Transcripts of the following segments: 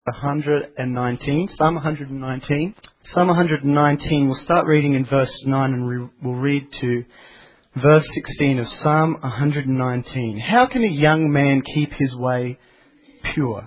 119, Psalm 119. Psalm 119, we'll start reading in verse 9 and we'll read to verse 16 of Psalm 119. How can a young man keep his way pure?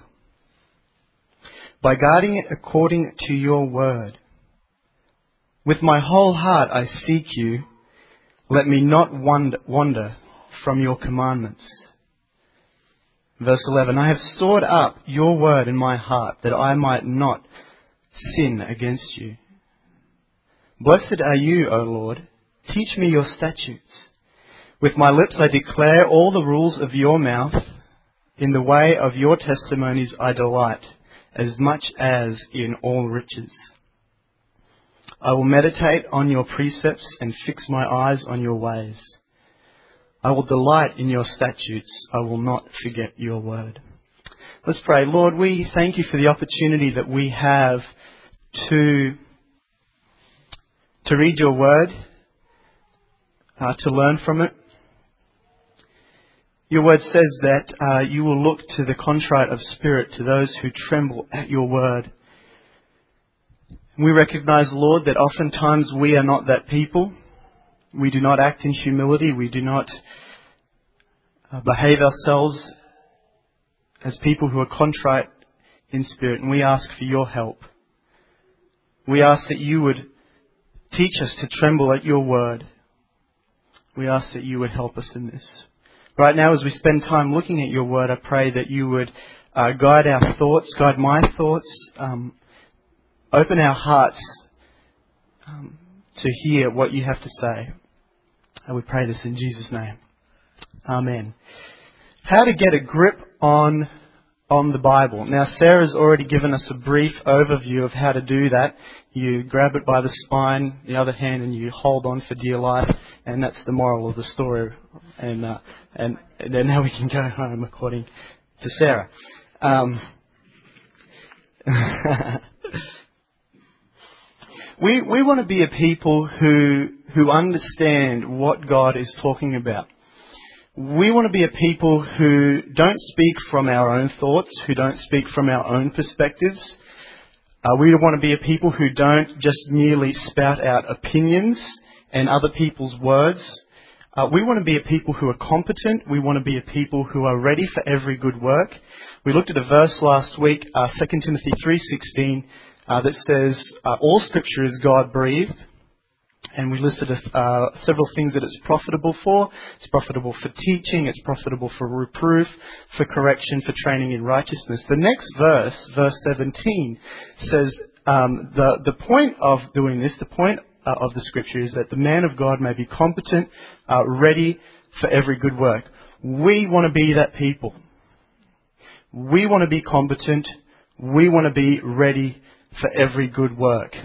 By guarding it according to your word. With my whole heart I seek you. Let me not wander from your commandments. Verse 11, I have stored up your word in my heart that I might not sin against you. Blessed are you, O Lord. Teach me your statutes. With my lips I declare all the rules of your mouth. In the way of your testimonies I delight, as much as in all riches. I will meditate on your precepts and fix my eyes on your ways. I will delight in your statutes. I will not forget your word. Let's pray. Lord, we thank you for the opportunity that we have to read your word, to learn from it. Your word says that you will look to the contrite of spirit, to those who tremble at your word. We recognize, Lord, that oftentimes we are not that people. We do not act in humility. We do not behave ourselves as people who are contrite in spirit. And we ask for your help. We ask that you would teach us to tremble at your word. We ask that you would help us in this. Right now, as we spend time looking at your word, I pray that you would guide our thoughts, guide my thoughts, open our hearts to hear what you have to say. And we pray this in Jesus' name. Amen. How to get a grip on the Bible. Now, Sarah's already given us a brief overview of how to do that. You grab it by the spine, the other hand, and you hold on for dear life. And that's the moral of the story. And then now we can go home according to Sarah. We want to be a people who understand what God is talking about. We want to be a people who don't speak from our own thoughts, who don't speak from our own perspectives. We want to be a people who don't just merely spout out opinions and other people's words. We want to be a people who are competent. We want to be a people who are ready for every good work. We looked at a verse last week, 2 Timothy 3:16, that says, all Scripture is God-breathed. And we listed several things that it's profitable for. It's profitable for teaching. It's profitable for reproof, for correction, for training in righteousness. The next verse, verse 17, says the point of doing this, the point of the Scripture is that the man of God may be competent, ready for every good work. We want to be that people. We want to be competent. We want to be ready for every good work.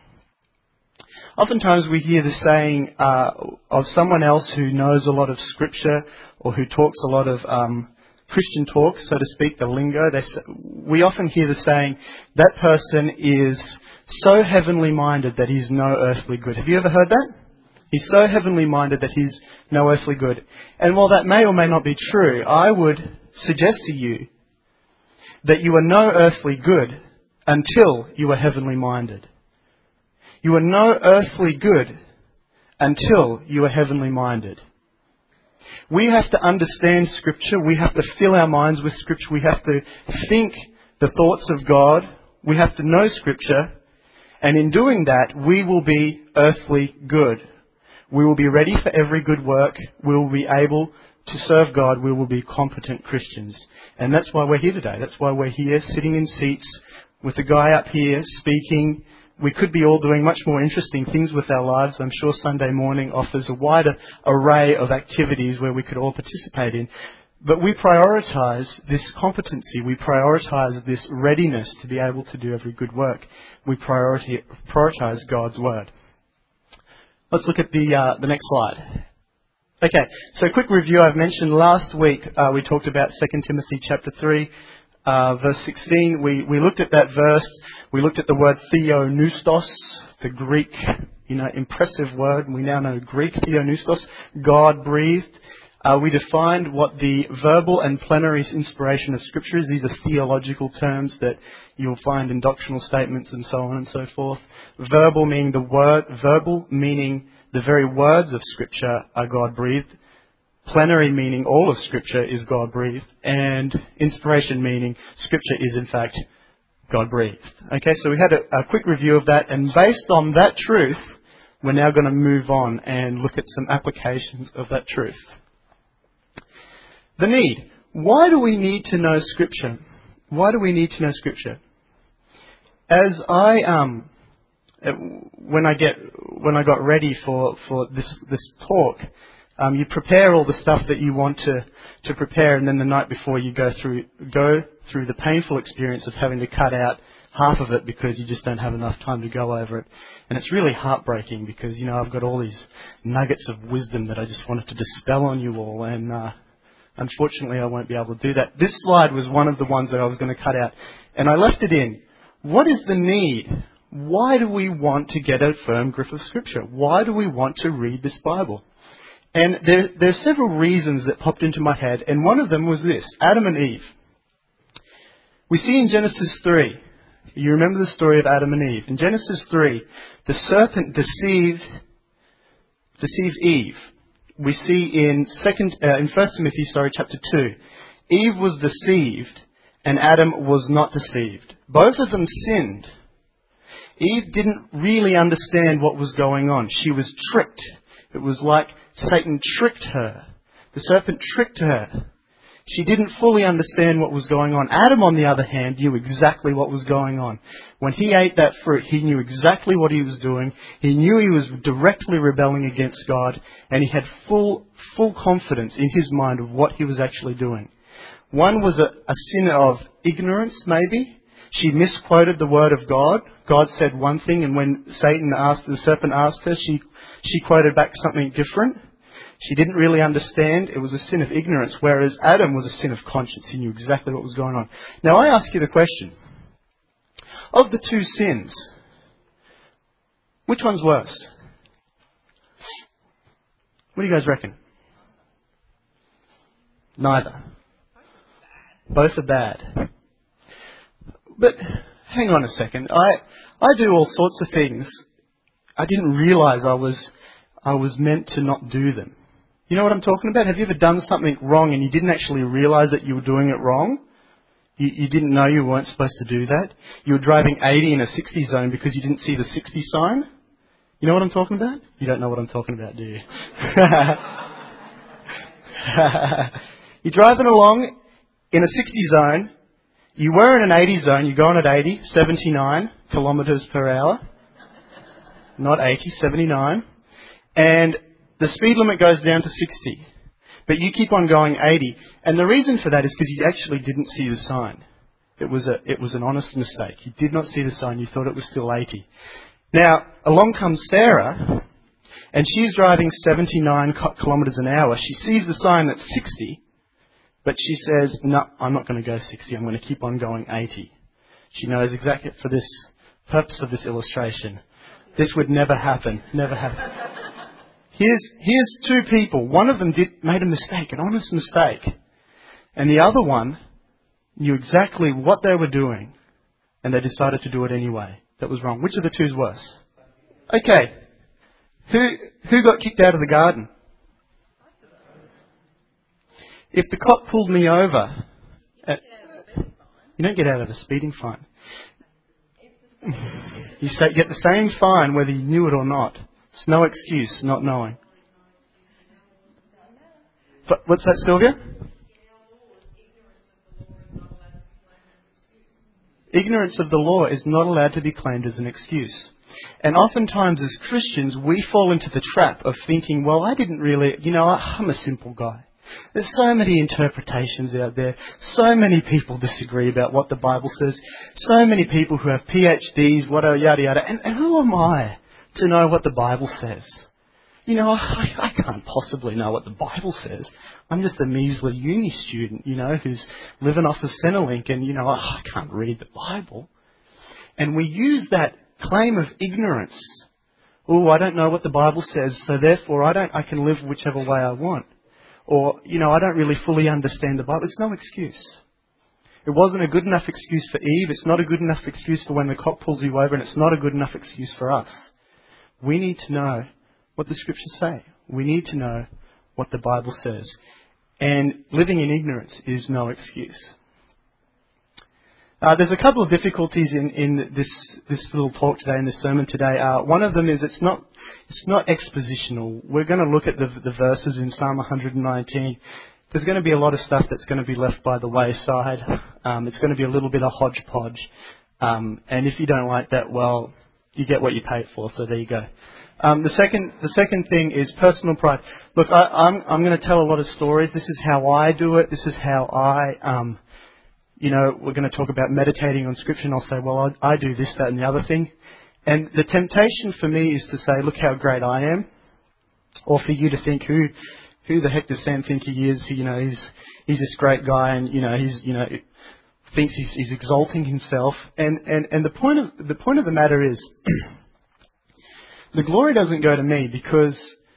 Oftentimes we hear the saying of someone else who knows a lot of Scripture or who talks a lot of Christian talk, so to speak, the lingo. We often hear the saying, that person is so heavenly minded that he's no earthly good. Have you ever heard that? He's so heavenly minded that he's no earthly good. And while that may or may not be true, I would suggest to you that you are no earthly good until you are heavenly minded. You are no earthly good until you are heavenly minded. We have to understand Scripture. We have to fill our minds with Scripture. We have to think the thoughts of God. We have to know Scripture. And in doing that, we will be earthly good. We will be ready for every good work. We will be able to serve God. We will be competent Christians. And that's why we're here today. That's why we're here sitting in seats with the guy up here speaking. We could be all doing much more interesting things with our lives. I'm sure Sunday morning offers a wider array of activities where we could all participate in. But we prioritise this competency. We prioritise this readiness to be able to do every good work. We prioritise God's Word. Let's look at the next slide. Okay, so a quick review. I've mentioned last week we talked about 2 Timothy chapter 3. Verse 16, we looked at that verse. We looked at the word theonoustos, the Greek, impressive word. We now know Greek, theonoustos, God-breathed. We defined what the verbal and plenary inspiration of Scripture is. These are theological terms that you'll find in doctrinal statements and so on and so forth. Verbal meaning the very words of Scripture are God-breathed. Plenary meaning all of Scripture is God-breathed. And inspiration meaning Scripture is in fact God-breathed. Okay, so we had a quick review of that, and based on that truth, we're now going to move on and look at some applications of that truth. The need. Why do we need to know Scripture? Why do we need to know Scripture? As when I got ready for this talk, you prepare all the stuff that you want to prepare, and then the night before you go through the painful experience of having to cut out half of it because you just don't have enough time to go over it. And it's really heartbreaking because, I've got all these nuggets of wisdom that I just wanted to dispel on you all, and unfortunately I won't be able to do that. This slide was one of the ones that I was going to cut out, and I left it in. What is the need? Why do we want to get a firm grip of Scripture? Why do we want to read this Bible? And there are several reasons that popped into my head, and one of them was this: Adam and Eve. We see in Genesis 3, you remember the story of Adam and Eve. In Genesis 3, the serpent deceived Eve. We see in 1 Timothy, chapter 2, Eve was deceived and Adam was not deceived. Both of them sinned. Eve didn't really understand what was going on. She was tricked. It was like Satan tricked her. The serpent tricked her. She didn't fully understand what was going on. Adam, on the other hand, knew exactly what was going on. When he ate that fruit, he knew exactly what he was doing. He knew he was directly rebelling against God, and he had full confidence in his mind of what he was actually doing. One was a sin of ignorance, maybe. She misquoted the word of God. God said one thing, and when the serpent asked her, she quoted back something different. She didn't really understand. It was a sin of ignorance, whereas Adam was a sin of conscience. He knew exactly what was going on. Now, I ask you the question. Of the two sins, which one's worse? What do you guys reckon? Neither. Both are bad. But hang on a second. I do all sorts of things. I didn't realise I was meant to not do them. You know what I'm talking about? Have you ever done something wrong and you didn't actually realise that you were doing it wrong? You didn't know you weren't supposed to do that? You were driving 80 in a 60 zone because you didn't see the 60 sign? You know what I'm talking about? You don't know what I'm talking about, do you? You're driving along in a 60 zone. You were in an 80 zone. You're going at 80, 79 kilometres per hour. Not 80, 79. And the speed limit goes down to 60. But you keep on going 80. And the reason for that is because you actually didn't see the sign. It was an honest mistake. You did not see the sign. You thought it was still 80. Now, along comes Sarah, and she's driving 79 kilometres an hour. She sees the sign that's 60, but she says, no, I'm not going to go 60. I'm going to keep on going 80. She knows exactly, for this purpose of this illustration, this would never happen. Never happen. Here's two people. One of them made a mistake, an honest mistake. And the other one knew exactly what they were doing, and they decided to do it anyway. That was wrong. Which of the two is worse? Okay. Who got kicked out of the garden? If the cop pulled me over... you don't get out of a speeding fine. You get the same fine whether you knew it or not. It's no excuse not knowing. But what's that, Sylvia? Ignorance of the law is not allowed to be claimed as an excuse. And oftentimes as Christians, we fall into the trap of thinking, well, I didn't really, I'm a simple guy. There's so many interpretations out there. So many people disagree about what the Bible says. So many people who have PhDs, yada yada. And who am I to know what the Bible says? I can't possibly know what the Bible says. I'm just a measly uni student, who's living off of Centrelink, and, I can't read the Bible. And we use that claim of ignorance. Oh, I don't know what the Bible says, so therefore I can live whichever way I want. or, I don't really fully understand the Bible. It's no excuse. It wasn't a good enough excuse for Eve. It's not a good enough excuse for when the cop pulls you over, and it's not a good enough excuse for us. We need to know what the Scriptures say. We need to know what the Bible says. And living in ignorance is no excuse. There's a couple of difficulties in this little talk today, in this sermon today. One of them is it's not expositional. We're going to look at the verses in Psalm 119. There's going to be a lot of stuff that's going to be left by the wayside. It's going to be a little bit of hodgepodge. And if you don't like that, well, you get what you paid for. So there you go. The second thing is personal pride. Look, I'm going to tell a lot of stories. This is how I do it. This is how I, we're going to talk about meditating on Scripture, and I'll say, well, I do this, that, and the other thing. And the temptation for me is to say, look how great I am, or for you to think, who the heck does Sam think he is? He's this great guy, and thinks he's exalting himself. And the point of the matter is, the glory doesn't go to me, because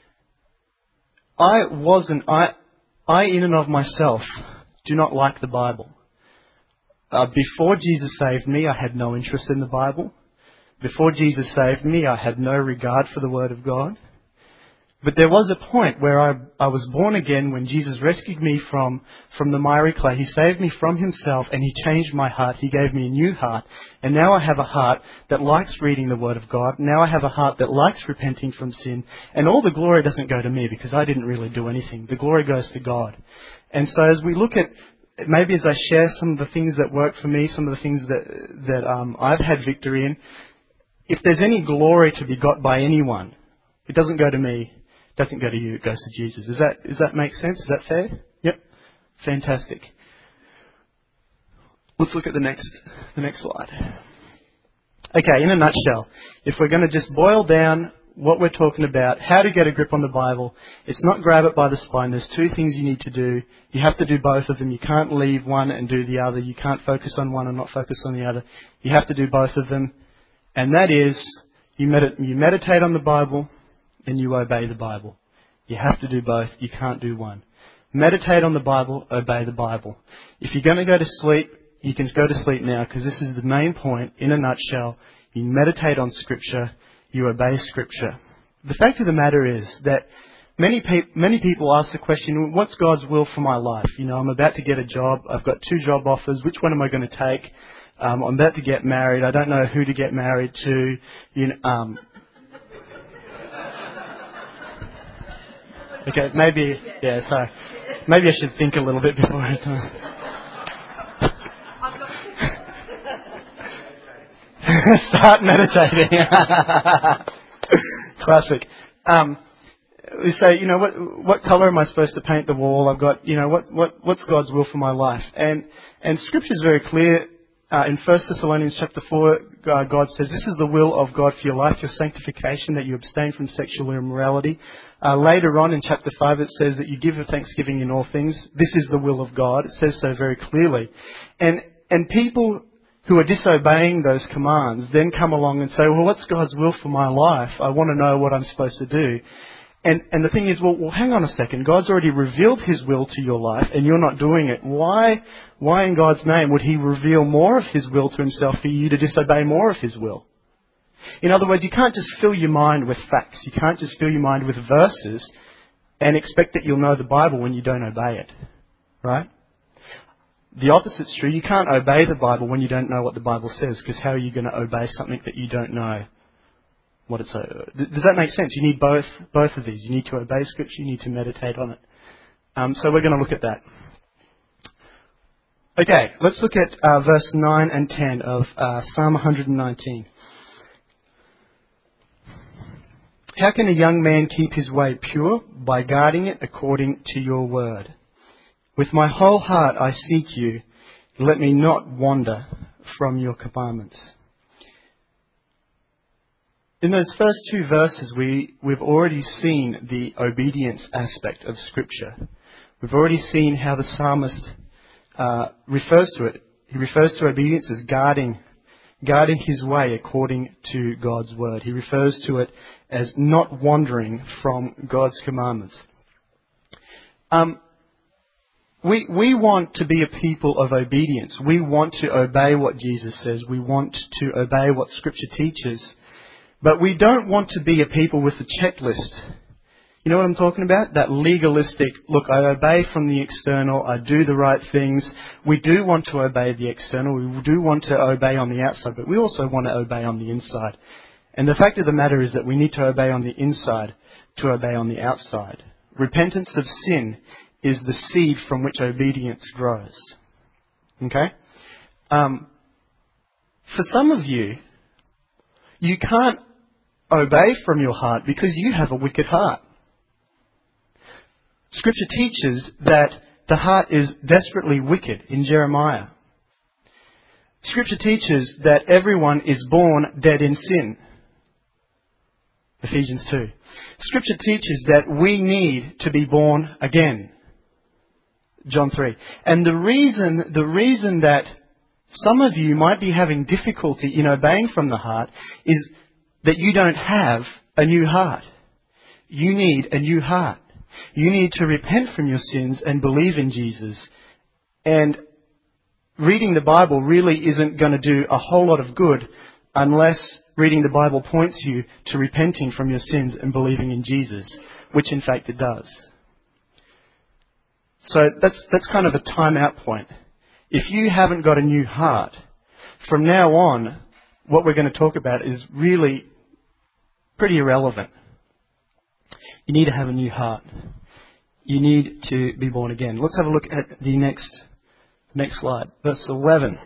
I in and of myself do not like the Bible. Before Jesus saved me, I had no interest in the Bible. Before Jesus saved me, I had no regard for the Word of God. But there was a point where I was born again, when Jesus rescued me from the miry clay. He saved me from himself, and He changed my heart. He gave me a new heart. And now I have a heart that likes reading the Word of God. Now I have a heart that likes repenting from sin. And all the glory doesn't go to me, because I didn't really do anything. The glory goes to God. And so as we look at, maybe as I share some of the things that work for me, some of the things that I've had victory in, if there's any glory to be got by anyone, it doesn't go to me. It doesn't go to you, it goes to Jesus. Does that make sense? Is that fair? Yep. Fantastic. Let's look at the next slide. Okay, in a nutshell, if we're going to just boil down what we're talking about, how to get a grip on the Bible, it's not grab it by the spine. There's two things you need to do. You have to do both of them. You can't leave one and do the other. You can't focus on one and not focus on the other. You have to do both of them. And that is, you meditate on the Bible, and you obey the Bible. You have to do both. You can't do one. Meditate on the Bible, obey the Bible. If you're going to go to sleep, you can go to sleep now, because this is the main point. In a nutshell, you meditate on Scripture, you obey Scripture. The fact of the matter is that many people ask the question, what's God's will for my life? I'm about to get a job. I've got 2 job offers. Which one am I going to take? I'm about to get married. I don't know who to get married to. Okay, maybe I should think a little bit before I talk. Start meditating. Classic. We say, what colour am I supposed to paint the wall? I've got, what's God's will for my life? And Scripture is very clear. In 1 Thessalonians chapter 4, God says, this is the will of God for your life, your sanctification, that you abstain from sexual immorality. Later on in chapter 5, it says that you give a thanksgiving in all things. This is the will of God. It says so very clearly. And people who are disobeying those commands then come along and say, well, what's God's will for my life? I want to know what I'm supposed to do. And the thing is, well, hang on a second. God's already revealed His will to your life, and you're not doing it. Why in God's name would He reveal more of His will to Himself for you to disobey more of His will? In other words, you can't just fill your mind with facts. You can't just fill your mind with verses and expect that you'll know the Bible when you don't obey it. Right? The opposite's true. You can't obey the Bible when you don't know what the Bible says, because how are you going to obey something that you don't know? Does that make sense? You need both of these. You need to obey Scripture, you need to meditate on it. So we're going to look at that. Okay, let's look at verse 9 and 10 of Psalm 119. How can a young man keep his way pure? By guarding it according to your word. With my whole heart I seek you. Let me not wander from your commandments. In those first 2 verses, we've already seen the obedience aspect of Scripture. We've already seen how the psalmist refers to it. He refers to obedience as guarding his way according to God's word. He refers to it as not wandering from God's commandments. We want to be a people of obedience. We want to obey what Jesus says. We want to obey what Scripture teaches. But we don't want to be a people with a checklist. You know what I'm talking about? That legalistic, look, I obey from the external, I do the right things. We do want to obey the external, we do want to obey on the outside, but we also want to obey on the inside. And the fact of the matter is that we need to obey on the inside to obey on the outside. Repentance of sin is the seed from which obedience grows. Okay? For some of you, you can't obey from your heart because you have a wicked heart. Scripture teaches that the heart is desperately wicked in Jeremiah. Scripture teaches that everyone is born dead in sin. Ephesians 2. Scripture teaches that we need to be born again. John 3. And the reason that some of you might be having difficulty in obeying from the heart is that you don't have a new heart. You need a new heart. You need to repent from your sins and believe in Jesus. And reading the Bible really isn't going to do a whole lot of good unless reading the Bible points you to repenting from your sins and believing in Jesus, which in fact it does. So that's kind of a time-out point. If you haven't got a new heart, from now on, what we're going to talk about is really pretty irrelevant. You need to have a new heart. You need to be born again. Let's have a look at the next slide. Verse 11.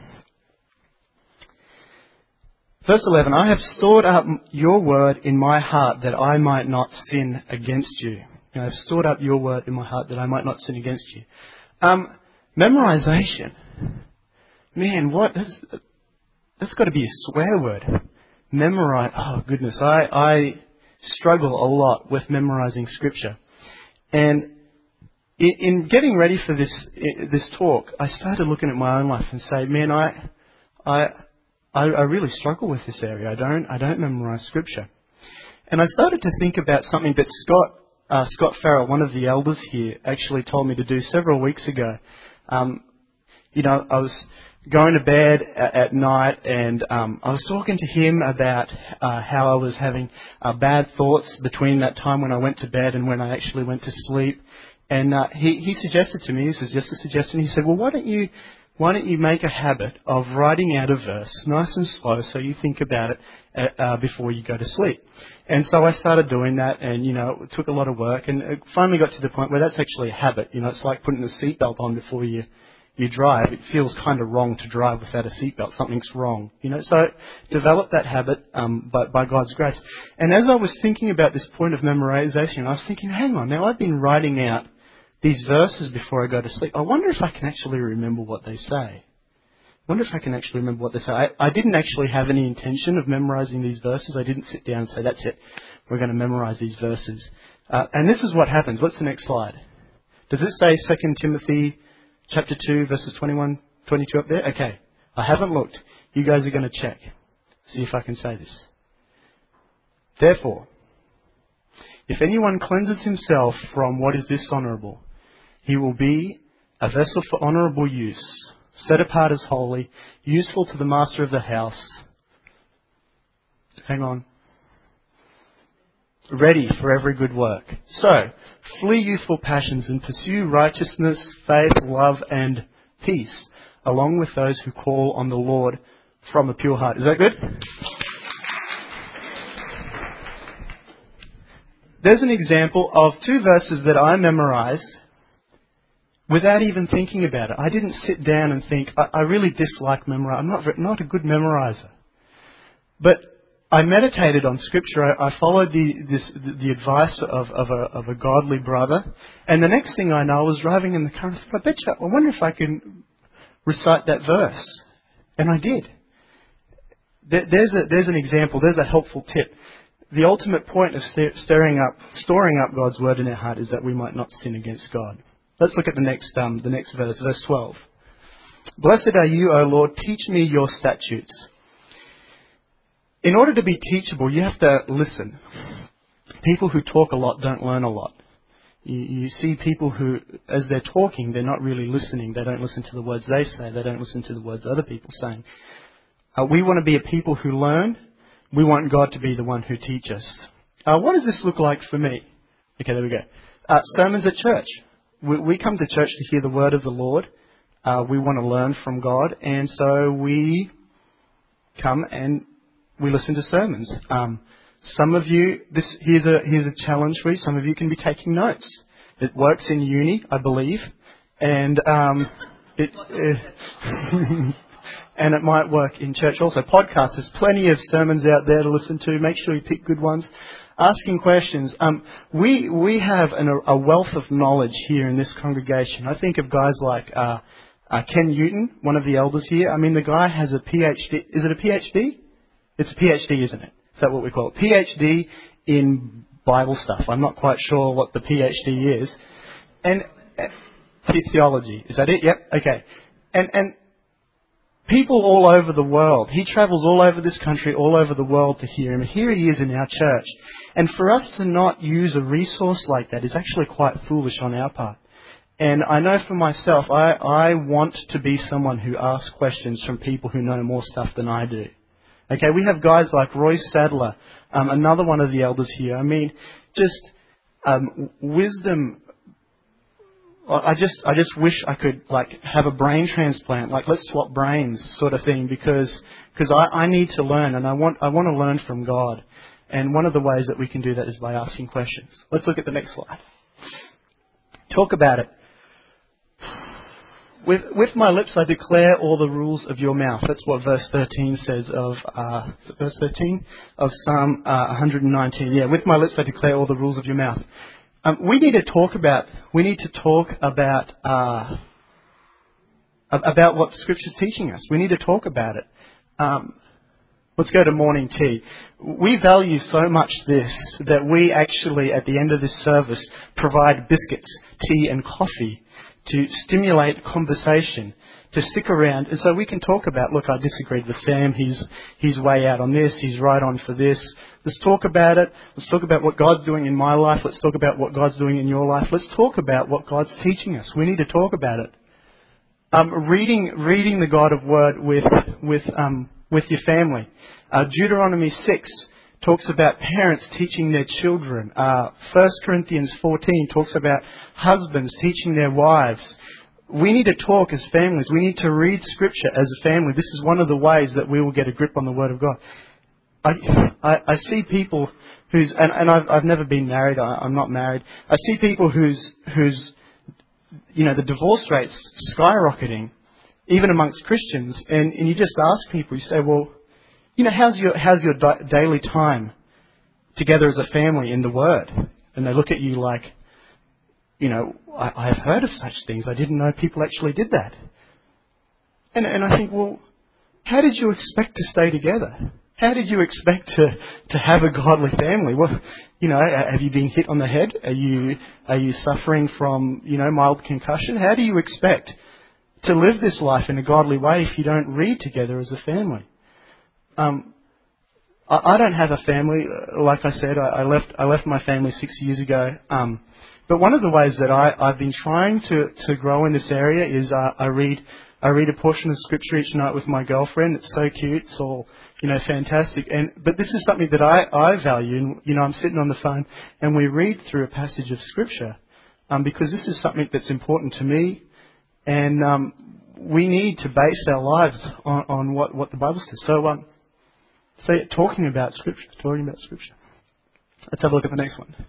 Verse 11, I have stored up your word in my heart that I might not sin against you. I have stored up your word in my heart that I might not sin against you. Memorization. Man, that's got to be a swear word. Memorize. Oh, goodness. I struggle a lot with memorizing Scripture. And in getting ready for this talk, I started looking at my own life and say, man, I really struggle with this area. I don't memorize Scripture. And I started to think about something that Scott Farrell, one of the elders here, actually told me to do several weeks ago. I was going to bed at night and I was talking to him about how I was having bad thoughts between that time when I went to bed and when I actually went to sleep. And he suggested to me, this is just a suggestion, he said, well, why don't you make a habit of writing out a verse nice and slow so you think about it before you go to sleep. And so I started doing that and, it took a lot of work and it finally got to the point where that's actually a habit. It's like putting a seatbelt on before you drive. It feels kind of wrong to drive without a seatbelt. Something's wrong. So develop that habit by God's grace. And as I was thinking about this point of memorization, I was thinking, hang on, now I've been writing out these verses before I go to sleep. I wonder if I can actually remember what they say. I didn't actually have any intention of memorizing these verses. I didn't sit down and say, that's it, we're going to memorize these verses. And this is what happens. What's the next slide? Does it say 2 Timothy chapter 2, verses 21, 22 up there? Okay. I haven't looked. You guys are going to check. See if I can say this. Therefore, if anyone cleanses himself from what is dishonourable, he will be a vessel for honourable use, set apart as holy, useful to the master of the house. Hang on. Ready for every good work. So, flee youthful passions and pursue righteousness, faith, love, and peace, along with those who call on the Lord from a pure heart. Is that good? There's an example of two verses that I memorized without even thinking about it. I didn't sit down and think, I really dislike memorizing. I'm not a good memorizer. But I meditated on Scripture. I followed the advice of a godly brother. And the next thing I know, I was driving in the car and I thought, I wonder if I can recite that verse. And I did. There's an example. There's a helpful tip. The ultimate point of storing up God's word in our heart is that we might not sin against God. Let's look at the next verse, verse 12. Blessed are you, O Lord, teach me your statutes. In order to be teachable, you have to listen. People who talk a lot don't learn a lot. You see people who, as they're talking, they're not really listening. They don't listen to the words they say. They don't listen to the words other people are saying. We want to be a people who learn. We want God to be the one who teaches us. What does this look like for me? Okay, there we go. Sermons at church. We come to church to hear the word of the Lord. We want to learn from God, and so we come and we listen to sermons. Some of you, here's a challenge for you. Some of you can be taking notes. It works in uni, I believe, and and it might work in church also. Podcasts, there's plenty of sermons out there to listen to. Make sure you pick good ones. Asking questions. We have a wealth of knowledge here in this congregation. I think of guys like Ken Newton, one of the elders here. I mean, the guy has a PhD. Is it a PhD? It's a PhD, isn't it? Is that what we call it? PhD in Bible stuff. I'm not quite sure what the PhD is. And theology. Is that it? Yep. Okay. And people all over the world. He travels all over this country, all over the world to hear him. Here he is in our church. And for us to not use a resource like that is actually quite foolish on our part. And I know for myself, I want to be someone who asks questions from people who know more stuff than I do. Okay, we have guys like Roy Sadler, another one of the elders here. I mean, just wisdom. I just wish I could have a brain transplant, let's swap brains sort of thing, because I need to learn, and I want to learn from God. And one of the ways that we can do that is by asking questions. Let's look at the next slide. Talk about it. With my lips I declare all the rules of your mouth. That's what verse 13 says of, is it verse 13? Of Psalm 119. Yeah, with my lips I declare all the rules of your mouth. We need to talk about what Scripture's teaching us. We need to talk about it. Let's go to morning tea. We value so much this that we actually, at the end of this service, provide biscuits, tea and coffee to stimulate conversation, to stick around, and so we can talk about, look, I disagreed with Sam, he's way out on this, he's right on for this. Let's talk about it. Let's talk about what God's doing in my life. Let's talk about what God's doing in your life. Let's talk about what God's teaching us. We need to talk about it. Reading the God of Word with your family. Deuteronomy 6 talks about parents teaching their children. 1 Corinthians 14 talks about husbands teaching their wives. We need to talk as families. We need to read Scripture as a family. This is one of the ways that we will get a grip on the Word of God. I see people and I've never been married. I'm not married. I see people whose the divorce rate's skyrocketing, even amongst Christians. And you just ask people, you say, well, how's your daily time together as a family in the Word? And they look at you like, I have heard of such things. I didn't know people actually did that. And I think, well, how did you expect to stay together? How did you expect to have a godly family? Well, have you been hit on the head? Are you suffering from, mild concussion? How do you expect to live this life in a godly way if you don't read together as a family? I don't have a family. Like I said, I left my family 6 years ago. But one of the ways that I've been trying to grow in this area is I read a portion of Scripture each night with my girlfriend. It's so cute. It's all, fantastic. But this is something that I value. And, I'm sitting on the phone and we read through a passage of Scripture, because this is something that's important to me. And, we need to base our lives on what the Bible says. So talking about Scripture. Let's have a look at the next one.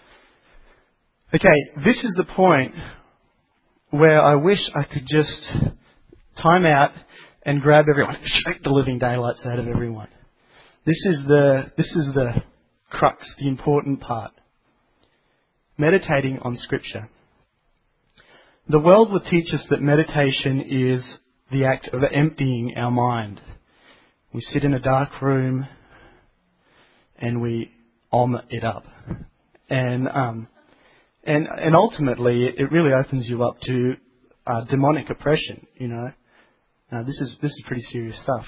Okay, this is the point where I wish I could just time out and grab everyone, shake the living daylights out of everyone. This is the crux, the important part. Meditating on Scripture. The world will teach us that meditation is the act of emptying our mind. We sit in a dark room and we it up. And ultimately it really opens you up to demonic oppression, This is pretty serious stuff.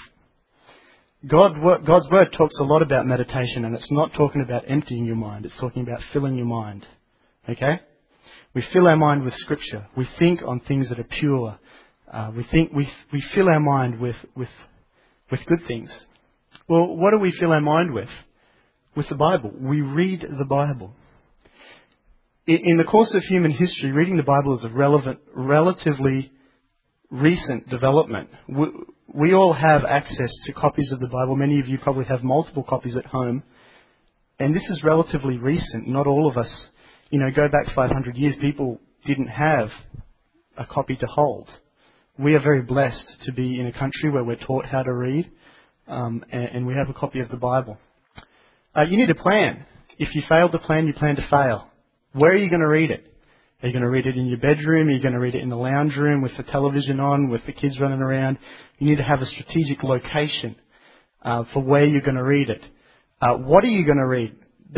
God's Word talks a lot about meditation, and it's not talking about emptying your mind. It's talking about filling your mind. Okay? We fill our mind with Scripture. We think on things that are pure. We fill our mind with good things. Well, what do we fill our mind with? With the Bible. We read the Bible. In the course of human history, reading the Bible is a relatively recent development. We all have access to copies of the Bible. Many of you probably have multiple copies at home. And this is relatively recent. Not all of us, go back 500 years, people didn't have a copy to hold. We are very blessed to be in a country where we're taught how to read, and we have a copy of the Bible. You need a plan. If you fail to plan, you plan to fail. Where are you going to read it? Are you going to read it in your bedroom? Are you going to read it in the lounge room with the television on, with the kids running around? You need to have a strategic location for where you're going to read it. What are you going to read?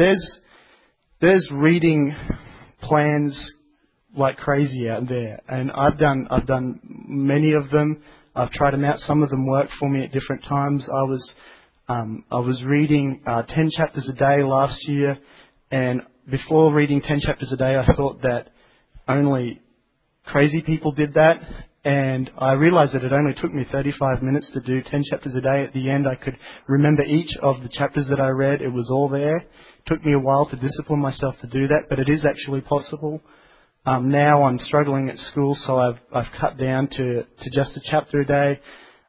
There's reading plans like crazy out there, and I've done many of them. I've tried them out. Some of them work for me at different times. I was reading 10 chapters a day last year, and before reading 10 chapters a day, I thought that only crazy people did that, and I realized that it only took me 35 minutes to do 10 chapters a day. At the end, I could remember each of the chapters that I read. It was all there. It took me a while to discipline myself to do that, but it is actually possible. Now I'm struggling at school, so I've cut down to just a chapter a day.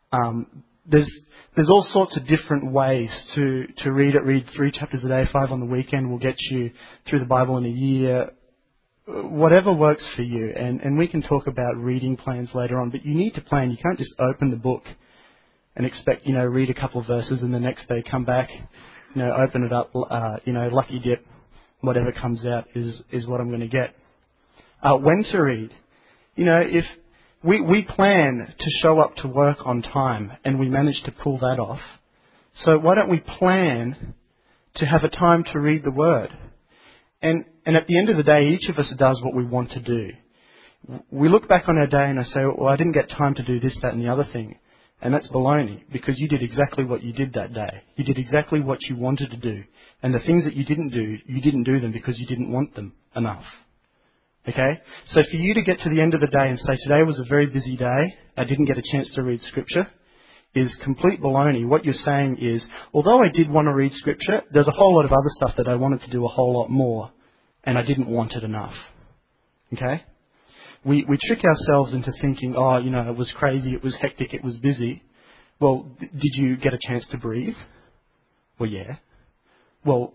There's all sorts of different ways to read it. Read 3 chapters a day, 5 on the weekend will get you through the Bible in a year. Whatever works for you. And we can talk about reading plans later on, but you need to plan. You can't just open the book and expect, read a couple of verses and the next day come back, open it up, lucky dip, whatever comes out is what I'm going to get. When to read. If we plan to show up to work on time and we manage to pull that off, so why don't we plan to have a time to read the Word? And at the end of the day, each of us does what we want to do. We look back on our day and I say, well, I didn't get time to do this, that and the other thing. And that's baloney, because you did exactly what you did that day. You did exactly what you wanted to do. And the things that you didn't do them because you didn't want them enough. Okay? So for you to get to the end of the day and say, today was a very busy day, I didn't get a chance to read Scripture, is complete baloney. What you're saying is, although I did want to read Scripture, there's a whole lot of other stuff that I wanted to do a whole lot more, and I didn't want it enough. Okay? We trick ourselves into thinking, it was crazy, it was hectic, it was busy. Well, did you get a chance to breathe? Well, yeah. Well,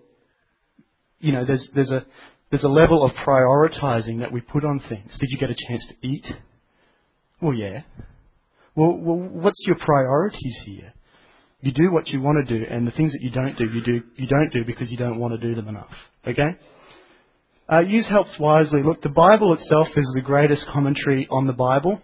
there's a level of prioritizing that we put on things. Did you get a chance to eat? Well, yeah. Well, what's your priorities here? You do what you want to do, and the things that you don't do because you don't want to do them enough. Okay? Use helps wisely. Look, the Bible itself is the greatest commentary on the Bible.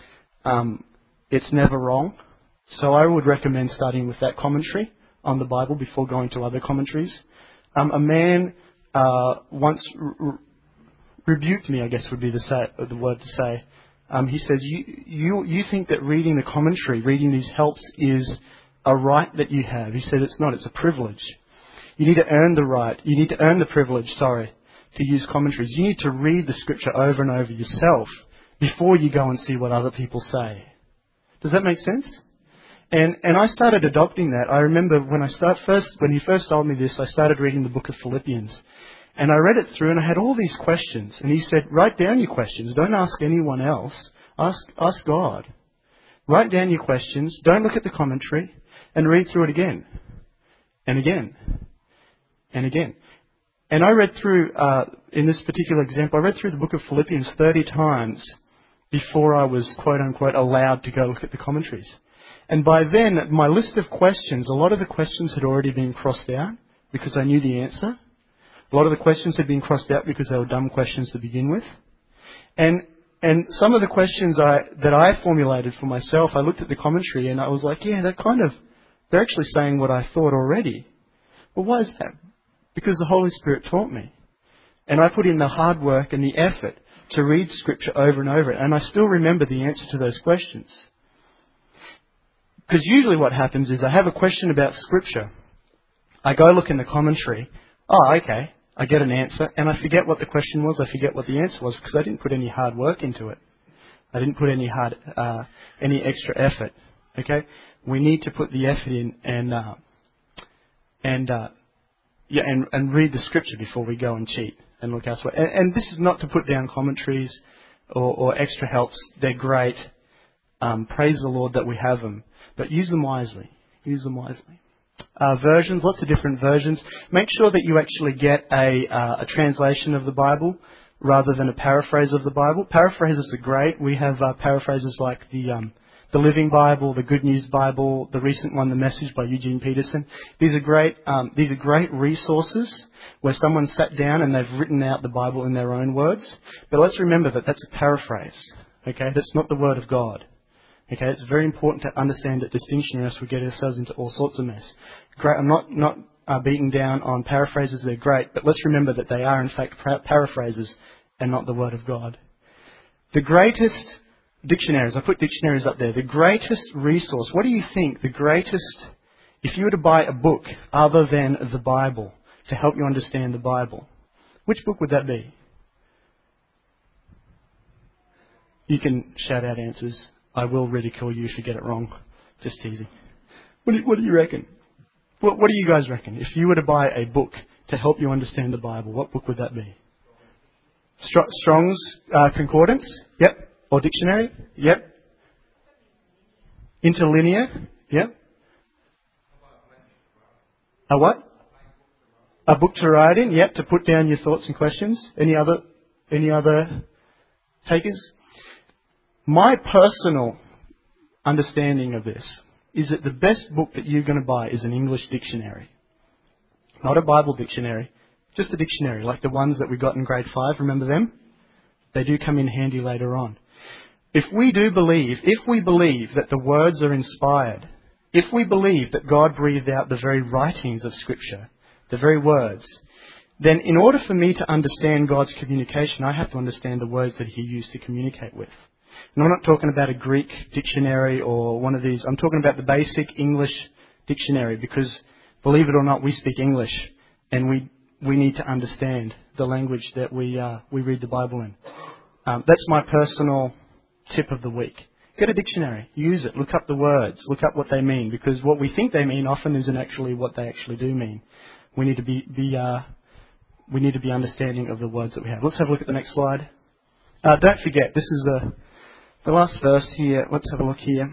It's never wrong. So I would recommend starting with that commentary on the Bible before going to other commentaries. A man once rebuked me, I guess would be the word to say. He says, you think that reading the commentary, reading these helps is a right that you have. He said it's not, it's a privilege. You need to earn the right. You need to earn the privilege, to use commentaries. You need to read the Scripture over and over yourself before you go and see what other people say. Does that make sense? And I started adopting that. I remember when he first told me this, I started reading the book of Philippians. And I read it through and I had all these questions. And he said, write down your questions. Don't ask anyone else. Ask God. Write down your questions. Don't look at the commentary. And read through it again. And again. And again. And I read through, in this particular example, I read through the book of Philippians 30 times before I was, quote unquote, allowed to go look at the commentaries. And by then, my list of questions, a lot of the questions had already been crossed out because I knew the answer. A lot of the questions had been crossed out because they were dumb questions to begin with. And some of the questions that I formulated for myself, I looked at the commentary and I was like, yeah, they're actually saying what I thought already. Well, why is that? Because the Holy Spirit taught me. And I put in the hard work and the effort to read Scripture over and over. And I still remember the answer to those questions. Because usually what happens is I have a question about Scripture. I go look in the commentary. Oh, okay. I get an answer, and I forget what the question was. I forget what the answer was because I didn't put any hard work into it. I didn't put any extra effort. Okay, we need to put the effort in and read the scripture before we go and cheat and look elsewhere. And this is not to put down commentaries or extra helps. They're great. Praise the Lord that we have them, but use them wisely. Use them wisely. Versions, lots of different versions. Make sure that you actually get a translation of the Bible rather than a paraphrase of the Bible. Paraphrases are great. We have paraphrases like the Living Bible, the Good News Bible, the recent one, The Message by Eugene Peterson. These are great. These are great resources where someone sat down and they've written out the Bible in their own words. But let's remember that that's a paraphrase. Okay, that's not the Word of God. Okay, it's very important to understand that distinction, or else we get ourselves into all sorts of mess. Great, I'm not beating down on paraphrases, they're great, but let's remember that they are in fact paraphrases and not the Word of God. The greatest dictionaries, I put dictionaries up there, the greatest resource, what do you think the greatest, if you were to buy a book other than the Bible to help you understand the Bible, which book would that be? You can shout out answers. I will ridicule you if you get it wrong. Just teasing. What do you reckon? What do you guys reckon? If you were to buy a book to help you understand the Bible, what book would that be? Strong's Concordance? Yep. Or dictionary? Yep. Interlinear? Yep. A what? A book to write in? Yep. To put down your thoughts and questions. Any other takers? My personal understanding of this is that the best book that you're going to buy is an English dictionary. Not a Bible dictionary, just a dictionary, like the ones that we got in grade 5, remember them? They do come in handy later on. If we believe that the words are inspired, if we believe that God breathed out the very writings of Scripture, the very words, then in order for me to understand God's communication, I have to understand the words that He used to communicate with. And I'm not talking about a Greek dictionary or one of these. I'm talking about the basic English dictionary because, believe it or not, we speak English and we need to understand the language that we read the Bible in. That's my personal tip of the week. Get a dictionary, use it, look up the words, look up what they mean, because what we think they mean often isn't actually what they actually do mean. We need to be understanding of the words that we have. Let's have a look at the next slide. Don't forget, this is the last verse here. Let's have a look here.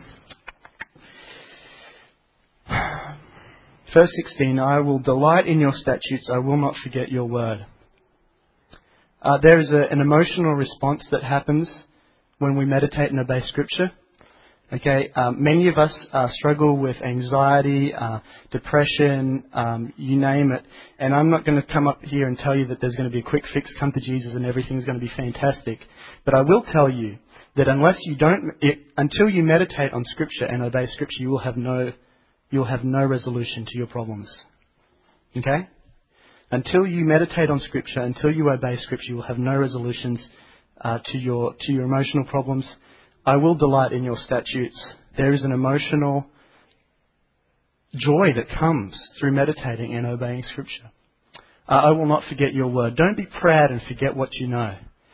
Verse 16, I will delight in your statutes, I will not forget your word. There is an emotional response that happens when we meditate and obey Scripture. Okay, many of us struggle with anxiety, depression, you name it. And I'm not going to come up here and tell you that there's going to be a quick fix, come to Jesus and everything's going to be fantastic. But I will tell you that until you meditate on Scripture and obey Scripture, you'll have no resolution to your problems. Okay? Until you meditate on Scripture, until you obey Scripture, you will have no resolutions to your emotional problems. I will delight in your statutes. There is an emotional joy that comes through meditating and obeying Scripture. I will not forget your word. Don't be proud and forget what you know.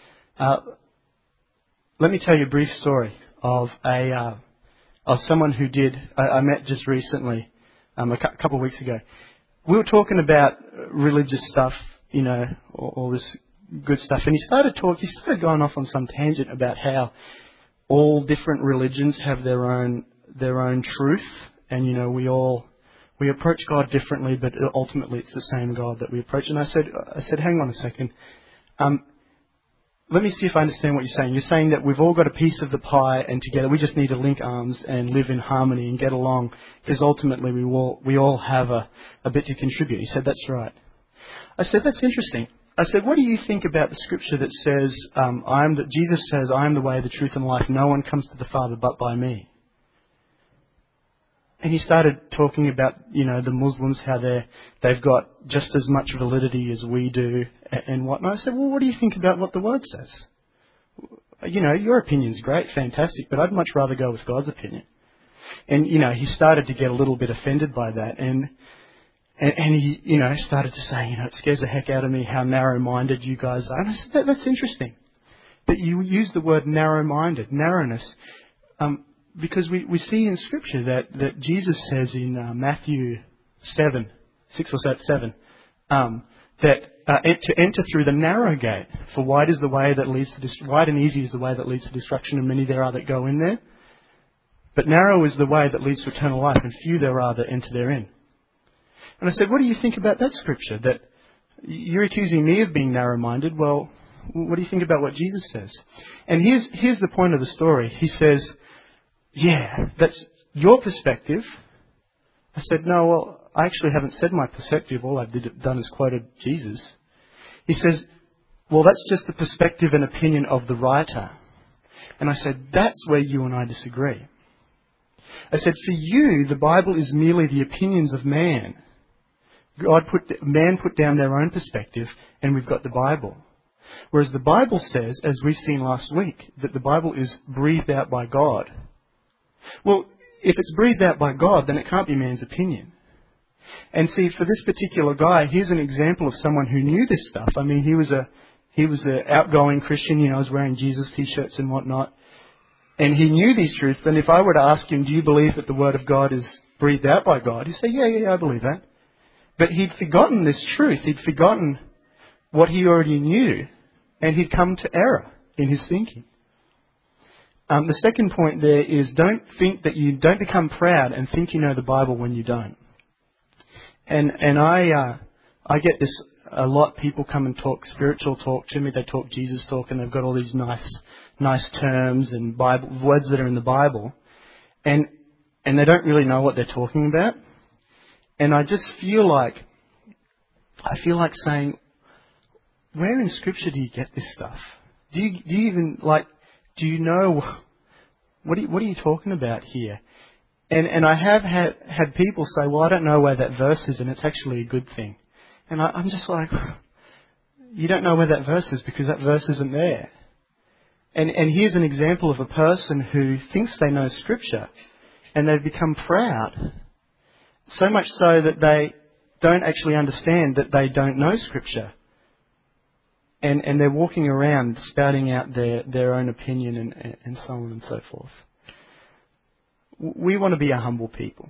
Let me tell you a brief story of someone who I met just recently, a couple of weeks ago. We were talking about religious stuff, all this good stuff, and he started going off on some tangent about how all different religions have their own truth, and we approach God differently, but ultimately it's the same God that we approach. And I said, hang on a second. Let me see if I understand what you're saying. You're saying that we've all got a piece of the pie, and together we just need to link arms and live in harmony and get along, because ultimately we all have a bit to contribute. He said, that's right. I said, that's interesting. I said, what do you think about the Scripture that says, Jesus says, I am the way, the truth, and life. No one comes to the Father but by me. And he started talking about, the Muslims, how they've got just as much validity as we do and whatnot. I said, well, what do you think about what the Word says? Your opinion's great, fantastic, but I'd much rather go with God's opinion. And, he started to get a little bit offended by that. And And he, started to say, it scares the heck out of me how narrow-minded you guys are. And I said, that's interesting. That you use the word narrow-minded, narrowness. Because we see in Scripture that Jesus says in Matthew 7, 6 or 7, that to enter through the narrow gate, for wide is the way that leads to wide and easy is the way that leads to destruction, and many there are that go in there. But narrow is the way that leads to eternal life, and few there are that enter therein. And I said, what do you think about that scripture? That you're accusing me of being narrow-minded. Well, what do you think about what Jesus says? And here's the point of the story. He says, yeah, that's your perspective. I said, no, well, I actually haven't said my perspective. All I've done is quoted Jesus. He says, well, that's just the perspective and opinion of the writer. And I said, that's where you and I disagree. I said, for you, the Bible is merely the opinions of man. Man put down their own perspective, and we've got the Bible. Whereas the Bible says, as we've seen last week, that the Bible is breathed out by God. Well, if it's breathed out by God, then it can't be man's opinion. And see, for this particular guy, here's an example of someone who knew this stuff. I mean, he was an outgoing Christian, was wearing Jesus t-shirts and whatnot. And he knew these truths. And if I were to ask him, do you believe that the Word of God is breathed out by God? He'd say, yeah, I believe that. But he'd forgotten this truth. He'd forgotten what he already knew. And he'd come to error in his thinking. The second point there is don't become proud and think you know the Bible when you don't. And I get this a lot. People come and talk spiritual talk to me. They talk Jesus talk, and they've got all these nice terms and Bible words that are in the Bible, and they don't really know what they're talking about. And I just feel like saying, where in Scripture do you get this stuff? Do you know what are you talking about here? And I have had people say, well, I don't know where that verse is, and it's actually a good thing. And I'm just like, you don't know where that verse is because that verse isn't there. And here's an example of a person who thinks they know Scripture, and they've become proud. So much so that they don't actually understand that they don't know Scripture. And they're walking around spouting out their own opinion and so on and so forth. We want to be a humble people.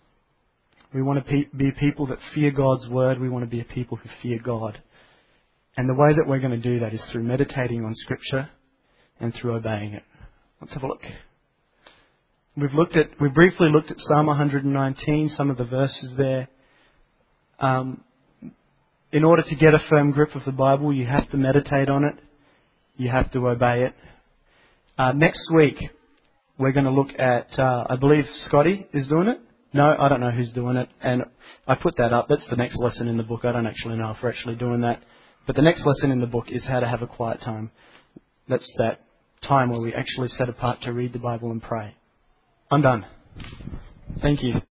We want to be people that fear God's Word. We want to be a people who fear God. And the way that we're going to do that is through meditating on Scripture and through obeying it. Let's have a look. We briefly looked at Psalm 119, some of the verses there. In order to get a firm grip of the Bible, you have to meditate on it. You have to obey it. Next week, we're going to look at, I believe Scotty is doing it. No, I don't know who's doing it. And I put that up. That's the next lesson in the book. I don't actually know if we're actually doing that. But the next lesson in the book is how to have a quiet time. That's that time where we actually set apart to read the Bible and pray. I'm done. Thank you.